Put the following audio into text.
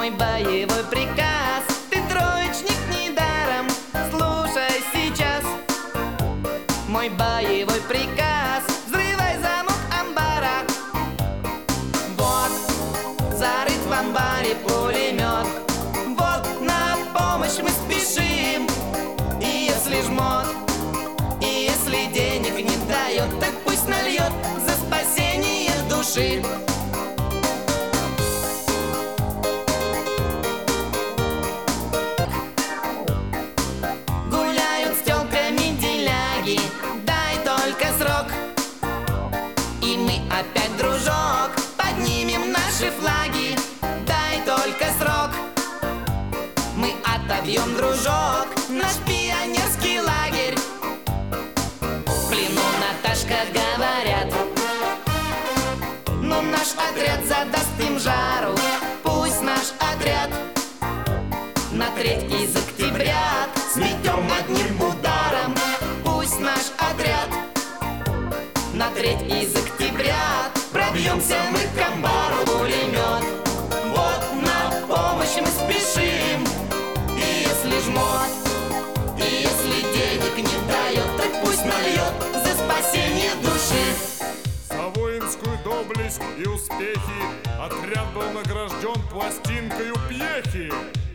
мой боевой приказ. Ты троечник недаром, слушай сейчас. Мой боевой приказ: взрывай замок амбара. Вот, зарыт в амбаре пулемет. Вот, на помощь мы спешим. И если жмот, и если денег не дает, так пусть нальет за спасение души. Гуляют с тёлками деляги, дай только срок, и мы опять, дружок, поднимем наши флаги. Дай только срок, мы отобьем, дружок, наш пионерский лагерь. В плену, Наташка, говорят, но наш отряд задаст им жару. Пусть наш отряд на треть из октября сметем одним ударом. Пусть наш отряд на треть из октября пробьемся мы к амбару. Пулемет, вот на помощь мы спешим. И если жмот, и если денег не дает, так пусть нальет за спасение души. За воинскую доблесть и успехи отряд был награжден пластинкою пьехи.